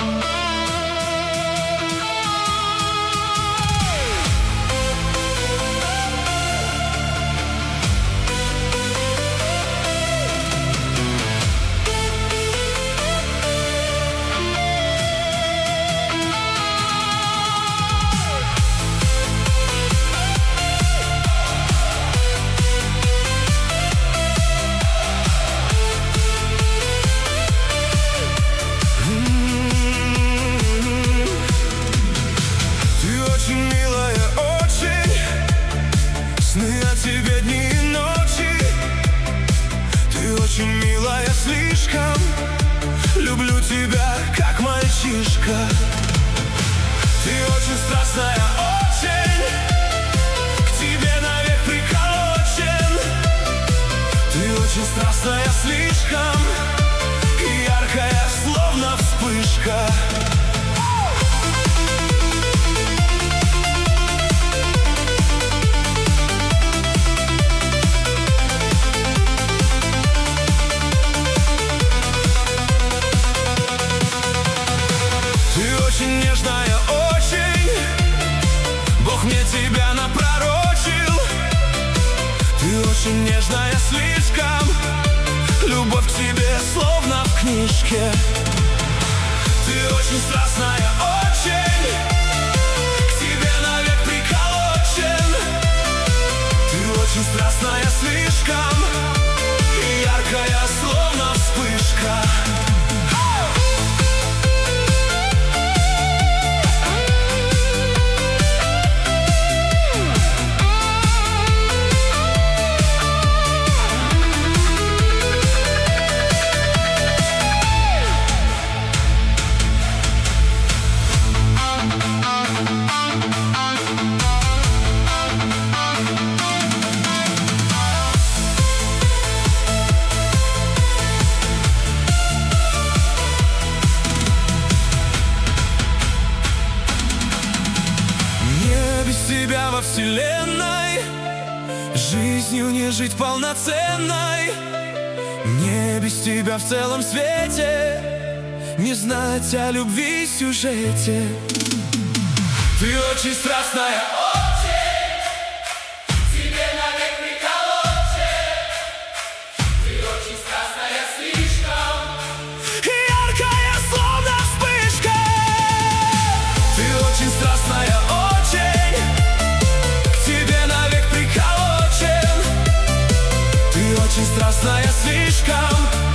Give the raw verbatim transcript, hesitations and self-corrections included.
Тебе дни и ночи, ты очень милая, слишком. Люблю тебя, как мальчишка. Ты очень страстная, очень. К тебе навек приколочен. Ты очень страстная, слишком. И яркая, словно вспышка. Очень нежная, очень. Бог мне тебя напророчил. Ты очень нежная, слишком. Любовь к тебе словно в книжке. Ты очень страстная, очень. К тебе навек приколочен. Ты очень страстная, слишком. И яркая, словно вспышка. Тебя во вселенной жизнью не жить полноценной. Мне без тебя в целом свете не знать о любви сюжете. Ты очень страстная, очень. Тебе навек приколочен. Ты очень страстная, слишком. Яркая, словно вспышка. Ты очень страстная, очень. Очень страстная, слишком.